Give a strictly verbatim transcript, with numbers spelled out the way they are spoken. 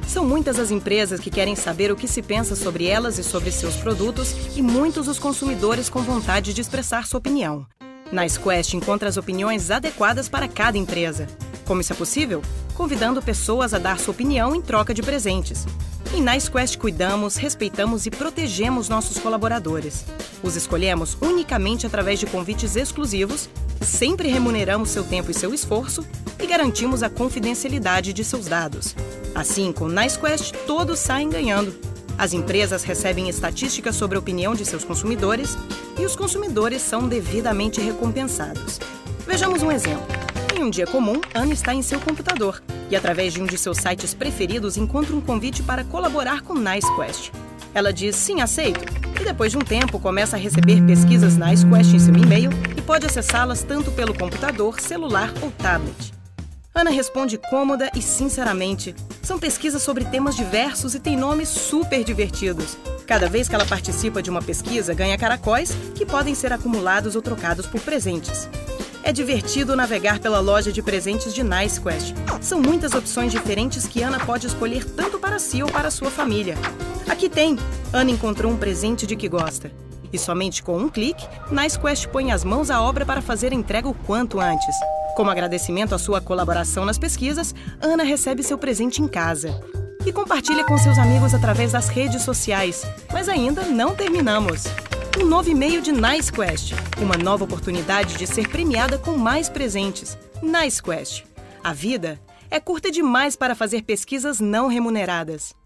São muitas as empresas que querem saber o que se pensa sobre elas e sobre seus produtos e muitos os consumidores com vontade de expressar sua opinião. NiceQuest encontra as opiniões adequadas para cada empresa. Como isso é possível? Convidando pessoas a dar sua opinião em troca de presentes. Em NiceQuest cuidamos, respeitamos e protegemos nossos colaboradores. Os escolhemos unicamente através de convites exclusivos, sempre remuneramos seu tempo e seu esforço e garantimos a confidencialidade de seus dados. Assim, com NiceQuest, todos saem ganhando. As empresas recebem estatísticas sobre a opinião de seus consumidores e os consumidores são devidamente recompensados. Vejamos um exemplo. Em um dia comum, Ana está em seu computador e, através de um de seus sites preferidos, encontra um convite para colaborar com NiceQuest. Ela diz sim, aceito, e depois de um tempo começa a receber pesquisas NiceQuest em seu e-mail e pode acessá-las tanto pelo computador, celular ou tablet. Ana responde cômoda e sinceramente. São pesquisas sobre temas diversos e têm nomes super divertidos. Cada vez que ela participa de uma pesquisa, ganha caracóis que podem ser acumulados ou trocados por presentes. É divertido navegar pela loja de presentes de NiceQuest. São muitas opções diferentes que Ana pode escolher tanto para si ou para sua família. Aqui tem! Ana encontrou um presente de que gosta. E somente com um clique, NiceQuest põe as mãos à obra para fazer a entrega o quanto antes. Como agradecimento à sua colaboração nas pesquisas, Ana recebe seu presente em casa. E compartilha com seus amigos através das redes sociais. Mas ainda não terminamos. Um novo e-mail de NiceQuest. Uma nova oportunidade de ser premiada com mais presentes. NiceQuest. A vida é curta demais para fazer pesquisas não remuneradas.